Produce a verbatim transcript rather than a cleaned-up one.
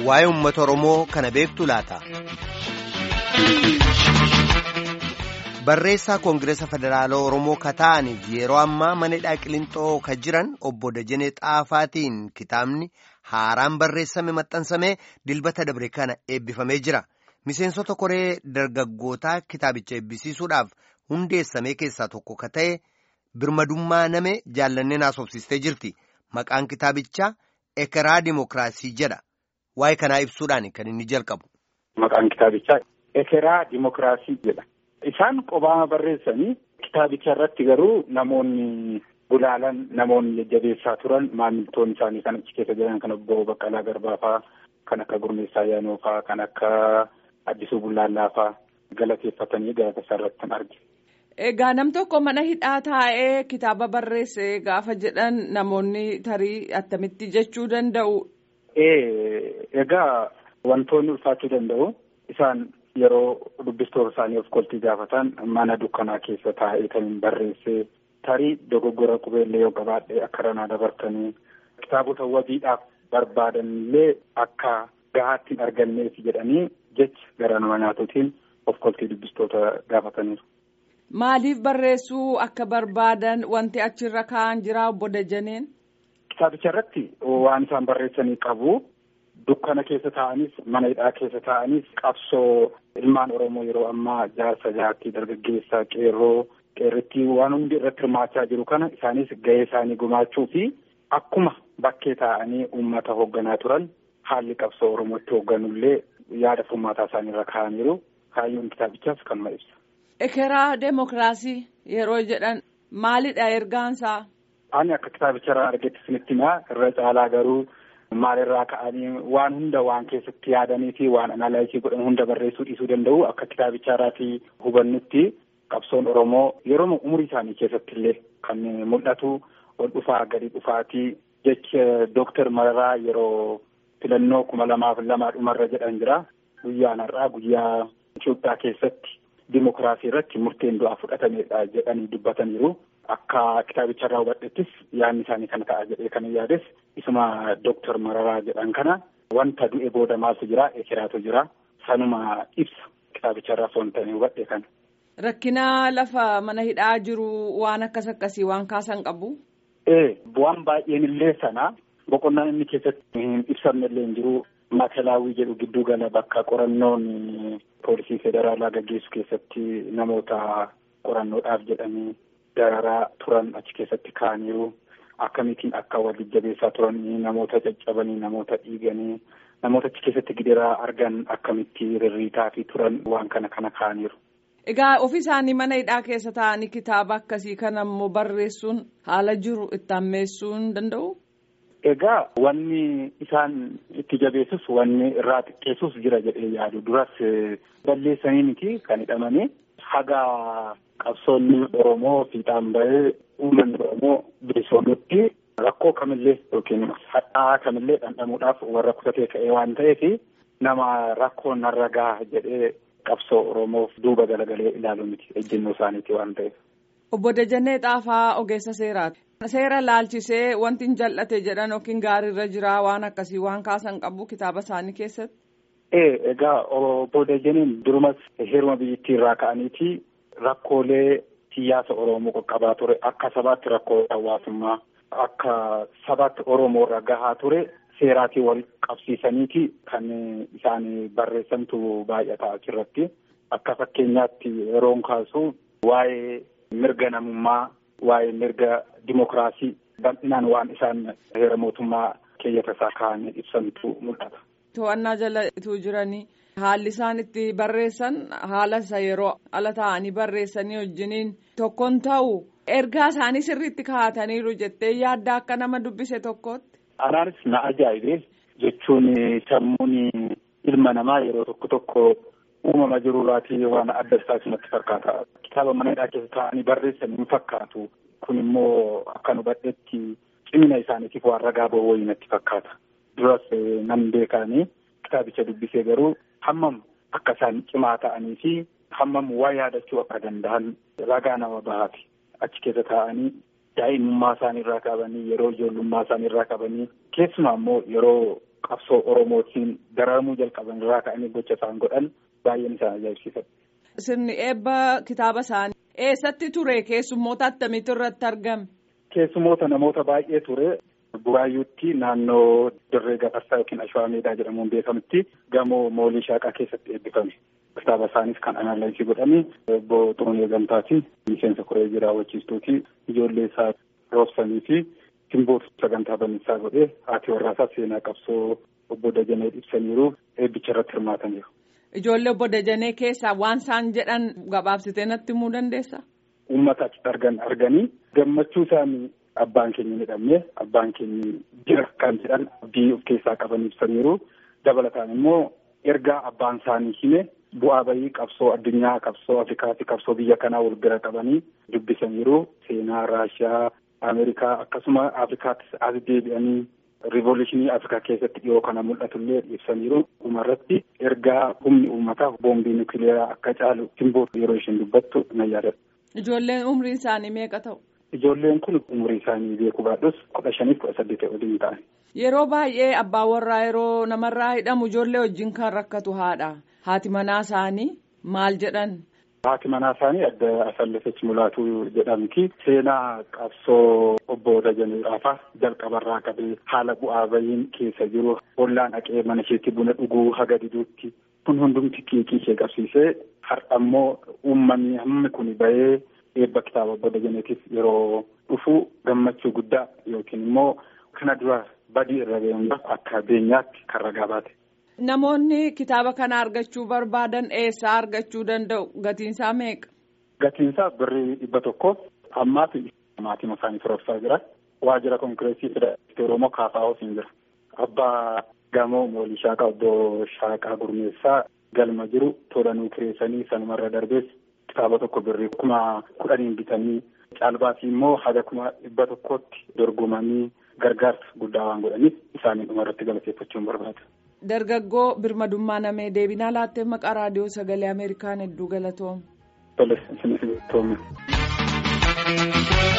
waa'ee uummata Oromoo kana beektu laata? Barreessaa Koongireesa Federaalaa Oromoo kataaniif yeroo ammaa mana hidhaa Qilinxoo ka jiran obbo Dajanee Xaafaatiin kitaabni haaraan barreessame maxxansamee dilbata dabre kana eebbifamee jira. Miseensota koree dargaggootaa kitaabicha eebbisiisuudhaaf hundeessamee keessaa tokko ka ta'e birmadummaa name jaallanneen haasofsiistee jirti. Maqaan kitaabichaa Ekeraa Dimookiraasii jedha. Waa'ee kanaa ibsuudhaan kan inni jalqabu. Maqaan kitaabichaa Ekeraa Dimookiraasii jedha. Isaan qophaa barreessanii kitaabicha irratti garuu namoonni gulaalan namoonni jajjabeessaa turan maamiltoonni isaanii kan achi keessa jiran kan obbo Baqqalaa Garbaafaa, kan akka Gurmeessaa Ayyaanoofaa, kan akka Addisuu Bullallaafaa galateeffatanii galata irratti arge. Egaa nam tokko mana hidhaa taa'ee kitaaba barreesse gaafa jedhan namoonni tarii attamitti jechuu danda'u? Ee egaa wantoonni ulfaachuu danda'u isaan yeroo dubbistoota isaanii of koltii gaafatan mana dukkanaa keessa taa'ee kan barreesse tarii dogoggora qubeellee yoo qabaadhe akka ranaa dabartanii kitaabota wabiidhaaf barbaadanillee akka gahaatti hin arganneef jedhanii jecha gara nama nyaatuutiin of koltii dubbistoota gaafataniiru. Maaliif barreessuu akka barbaadan wanti achirra kaa'an jira obbo Dajaneen? Kitaabicha irratti waan isaan barreessanii qabu. Dukkana keessa taa'anis mana hidhaa keessa taa'anis qabsoo ilmaan Oromoo yeroo ammaa jaarsa jaartii dargaggeessaa qeerroo qeerrittii waan hundi irratti hirmaachaa jiru kana isaanis gahee isaanii gumaachuu fi akkuma bakkee taa'anii uummata hoogganaa turan haalli qabsoo Oromootti hoogganullee yaada furmaataa isaanii irra kaa'aniiru. Kaayyoon kitaabichaas kanuma ibsa. Ekeraa Dimookiraasii yeroo jedhan maalidha ergaansaa? Ani akka kitaabicha irraa argetti isinitti himaa irra caalaa garuu maalirraa ka'anii waan hunda waan keessatti yaadanii fi waan analaayisii godhan hunda barreessuu dhiisuu danda'u akka kitaabicha irraatii hubannutti qabsoon Oromoo yeroo umurii isaanii keessatti illee kan mul'atu ol dhufaa gadi dhufaatii jecha Dooktar Mararaa yeroo filannoo kuma lamaaf lamaa dhumarra jedhan jira. Guyyaan har'aa guyyaa Itoophiyaa keessatti dimookiraasii irratti murteen du'aa fudhatameedha jedhanii dubbataniiru. Akka kitaabicha irraa hubadhettis yaadni isaanii kana ta'a jedhee kan yaades isuma Dooktar Mararaa jedhan kana wanta du'e booda maaltu jira ekeraatu jira sanuma ibsa kitaabicha irraa fontanii hubadhe kana. Rakkina lafa mana hidhaa jiru waan akkas akkasii waan kaasan qabu? Ee bu'aan baay'een illee sana boqonnaan inni keessatti hin ibsamne illee hin jiru. Maakalaawwii jedhu gidduu gala bakka qorannoon poolisii federaalaa gaggeessu keessatti namoota qorannoodhaaf jedhanii dararaa turan achi keessatti kaa'aniiru. Akkamittiin akka wal jajjabeessaa turan namoota caccabanii namoota dhiiganii namoota achi keessatti gidiraa argan akkamitti rirriitaa fi turan waan kana kana kaa'aniiru. Egaa ofii isaanii mana hidhaa keessa taa'anii kitaaba akkasii kana immoo barreessuun haala jiru itti ammeessuu hin danda'u? Egaa wanni isaan itti jabeessus wanni irraa xiqqeessus jira jedhee yaadu. Duras balleessanii miti kan hidhamanii haga qabsoonni Oromoo fiixaan bahee uummanni Oromoo bilisoomutti rakkoo kamillee yookiin hadhaa kamillee dhandhamuudhaaf warra kutatee ka'ee waan ta'eef nama rakkoon narra gaha jedhee qabsoo Oromoof duuba galagalee ilaalu miti ejjennoo isaaniiti waan ta'eef. Obbo Dajanee Xaafaa ogeessa seeraati. Seera laalchisee wanti hin jal'ate jedhan yookiin gaariirra jira waan akkasii waan kaasan qabu kitaaba isaanii keessatti? Ee egaa obbo Dajaneen durumas heeruma biyyattii irraa ka'aniiti rakkoolee siyaasa Oromoo qaqqabaa ture akka sabaatti rakkoo hawaasummaa akka sabaatti Oromoo irra gahaa ture seeraatii wal qabsiisaniiti kan isaan barreessantu baay'ata achirratti akka fakkeenyaatti yeroon kaasu waa'ee mirga namummaa waa'ee mirga dimookiraasii bal'inaan waan isaan heera mootummaa keeyyata isaa kaa'anii ibsantu mul'ata. To'annaa jala ituu jiranii haalli isaan itti barreessan haala isa yeroo ala ta'anii barreessanii wajjiniin tokkoon ta'u ergaa isaanii sirriitti kaa'ataniiru jettee yaadda akka nama dubbise tokkootti. Anaanis na ajaa'ibe jechuun sammuun ilma namaa yeroo tokko tokko uumama jiruuraatii waan adda isaas natti fakkaata. Kitaaba mana hidhaa keessa taa'anii barreessan hin fakkaatu. Kun immoo akka nu hubadhetti cimina isaaniitiif waan ragaa ba'u wayii natti fakkaata. Duras nan beekanii kitaabicha dubbisee garuu hammam akka isaan cimaa ta'anii fi hammam waa yaadachuu akka danda'an ragaa nama bahaati. Achi keessa taa'anii daa'imummaa isaanii irraa qabanii yeroo ijoollummaa isaanii irraa qabanii keessumaa immoo yeroo qabsoo Oromootiin dararamuu jalqaban irraa ka'anii gocha isaan godhan baay'een isaan ajaa'ibsiifadha. Sirni eebba kitaaba isaanii eessatti ture? Keessummoota attamiitu irratti argame? Keessummoota namoota baay'ee ture. Buraayyuutti naannoo Dirree Gafarsaa yookiin Ashwaa Meedaa jedhamuun beekamutti gamoo Moolii Shaaqaa keessatti eebbifame. Kitaaba isaaniis kan analayisii godhame obbo Xuruunee Gamtaati, miseensa koree jiraa wachiistuuti, ijoollee isaa roobsanii fi simboo sagantaa bannisaa godhee haati warraasaa seenaa qabsoo obbo Dajanee ibsaniiru eebbicha irratti hirmaataniiru. Ijoollee obbo Dajanee keessaa waan isaan jedhan gabaabsitee natti himuu dandeessaa? Uummata achitti argan arganii gammachuu isaanii abbaan keenya ni dhabne abbaan keenya jira kan jedhan abdii of keessaa qaban ibsaniiru. Dabalataan immoo ergaa abbaan isaanii hime bu'aa bayii qabsoo addunyaa, qabsoo Afrikaati, qabsoo biyya kanaa wal bira qabanii dubbisaniiru. Seenaa Raashiyaa, Ameerikaa akkasuma Afrikaattis as deebi'anii riivoluushinii Afrikaa keessatti dhiyoo kana mul'atullee ibsaniiru. Dhumarratti ergaa humni uummataa boombii nukiliyeeraa akka caalu simboo yeroo isheen dubbattu na yaadadha. Ijoolleen umriin isaanii meeqa ta'u? Ijoolleen kun umurii isaanii beekuu baadhus kudha shaniif kudha saddeet waliin ta'an. Yeroo baay'ee abbaa warraa yeroo namarraa hidhamu ijoollee wajjin kan rakkatu haadha. Haati manaa isaanii maal jedhan? Haati manaa isaanii adda Asallafech Mulaatuu jedhamti. Seenaa qabsoo obbo Dajanee Xaafaa jalqabarraa qabee haala bu'aa bayiin keessa jiru ollaan dhaqee mana isheetti buna dhuguu haga diduutti kun hundumti qiiqii ishee qabsiisee har'a immoo uummanni hammi kun bahee eebba kitaaba obbo Dajaneetiif yeroo dhufu gammachuu guddaa yookiin immoo kana dura badii irra ga'uun akka beenyaatti kan ragaa baate. Namoonni kitaaba kana argachuu barbaadan eessaa argachuu danda'u? Gatiinsaa meeqa? Gatiinsaa birrii dhibba tokko ammaaf maatii isaanii firoofsaa jira. Waajjira Kongireesii Federaalistii Oromoo Kaafaa'oos hin jira. Abbaa gamoo Moolii Shaaqaa obbo Shaaqaa Gurmeessaa galma jiru tolanuu kireessanii sanumarra darbees kitaaba tokko birrii kuma kudhaniin bitanii caalbaasii immoo haga kuma dhibba tokkotti dorgomanii gargaarsa guddaa waan godhaniif isaanii dhumarratti galateeffachuun barbaada. Dargaggoo birmadummaa namee deebinaa laattee maqaa raadiyoo sagalee Ameerikaan hedduu galatoom. Tole, isin isin toomne.